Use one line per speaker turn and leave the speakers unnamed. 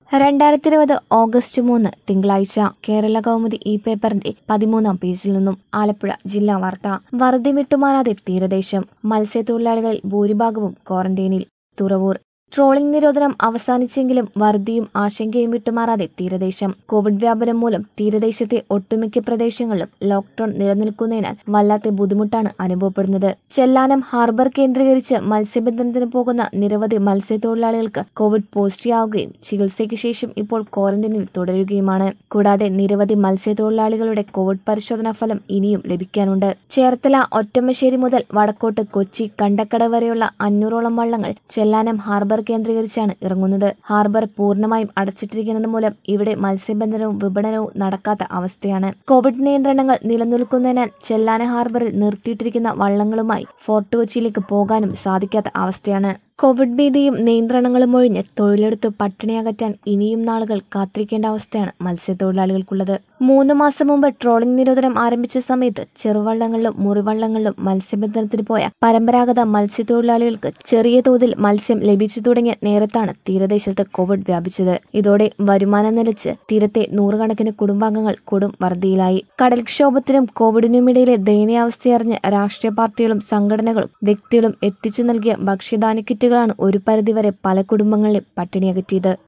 2020 August 3 തിങ്കളാഴ്ച കേരള കൗമുദി ഈ പേപ്പറിന്റെ 13-ാം പേജിൽ നിന്നും ആലപ്പുഴ ജില്ലാ വാർത്ത. വറുതി വിട്ടുമാറാതെ തീരദേശം, മത്സ്യത്തൊഴിലാളികളിൽ ഭൂരിഭാഗവും ക്വാറന്റൈനിൽ. തുറവൂർ. ട്രോളിംഗ് നിരോധനം അവസാനിച്ചെങ്കിലും വറുതിയും ആശങ്കയും വിട്ടുമാറാതെ തീരദേശം. കോവിഡ് വ്യാപനം മൂലം തീരദേശത്തെ ഒട്ടുമിക്ക പ്രദേശങ്ങളിലും ലോക്ഡൌൺ നിലനിൽക്കുന്നതിനാൽ വല്ലാത്ത ബുദ്ധിമുട്ടാണ് അനുഭവപ്പെടുന്നത്. ചെല്ലാനം ഹാർബർ കേന്ദ്രീകരിച്ച് മത്സ്യബന്ധനത്തിന് പോകുന്ന നിരവധി മത്സ്യത്തൊഴിലാളികൾക്ക് കോവിഡ് പോസിറ്റീവാവുകയും ചികിത്സയ്ക്ക് ശേഷം ഇപ്പോൾ ക്വാറന്റൈനിൽ തുടരുകയുമാണ്. കൂടാതെ നിരവധി മത്സ്യത്തൊഴിലാളികളുടെ കോവിഡ് പരിശോധനാ ഫലം ഇനിയും ലഭിക്കാനുണ്ട്. ചേർത്തല, ഒറ്റമശ്ശേരി മുതൽ വടക്കോട്ട് കൊച്ചി, കണ്ടക്കട വരെയുള്ള 500ഓളം വള്ളങ്ങൾ ചെല്ലാനം ഹാർബർ കേന്ദ്രീകരിച്ചാണ് ഇറങ്ങുന്നത്. ഹാർബർ പൂർണ്ണമായും അടച്ചിട്ടിരിക്കുന്നത് മൂലം ഇവിടെ മത്സ്യബന്ധനവും വിപണനവും നടക്കാത്ത അവസ്ഥയാണ്. കോവിഡ് നിയന്ത്രണങ്ങൾ നിലനിൽക്കുന്നതിനാൽ ചെല്ലാനം ഹാർബറിൽ നിർത്തിയിട്ടിരിക്കുന്ന വള്ളങ്ങളുമായി ഫോർട്ട് കൊച്ചിയിലേക്ക് പോകാനും സാധിക്കാത്ത അവസ്ഥയാണ്. കോവിഡ് ഭീതിയും നിയന്ത്രണങ്ങളും ഒഴിഞ്ഞ് തൊഴിലെടുത്ത് പട്ടിണി അകറ്റാൻ ഇനിയും നാളുകൾ കാത്തിരിക്കേണ്ട അവസ്ഥയാണ് മത്സ്യത്തൊഴിലാളികൾക്കുള്ളത്. 3 മാസം മുമ്പ് ട്രോളിംഗ് നിരോധനം ആരംഭിച്ച സമയത്ത് ചെറുവള്ളങ്ങളിലും മുറിവള്ളങ്ങളിലും മത്സ്യബന്ധനത്തിന് പോയ പരമ്പരാഗത മത്സ്യത്തൊഴിലാളികൾക്ക് ചെറിയ തോതിൽ മത്സ്യം ലഭിച്ചു തുടങ്ങിയ നേരത്താണ് തീരദേശത്ത് കോവിഡ് വ്യാപിച്ചത്. ഇതോടെ വരുമാനം നിലച്ച് തീരത്തെ നൂറുകണക്കിന് കുടുംബാംഗങ്ങൾ കൊടും വറുതിയിലായി. കടൽക്ഷോഭത്തിനും കോവിഡിനുമിടയിലെ ദയനീയാവസ്ഥയറിഞ്ഞ് രാഷ്ട്രീയ പാർട്ടികളും സംഘടനകളും വ്യക്തികളും എത്തിച്ചു നൽകിയ ഭക്ഷ്യധാന്യ കിറ്റുകളാണ് ഒരു പരിധിവരെ പല കുടുംബങ്ങളെയും പട്ടിണിയകറ്റിയത്.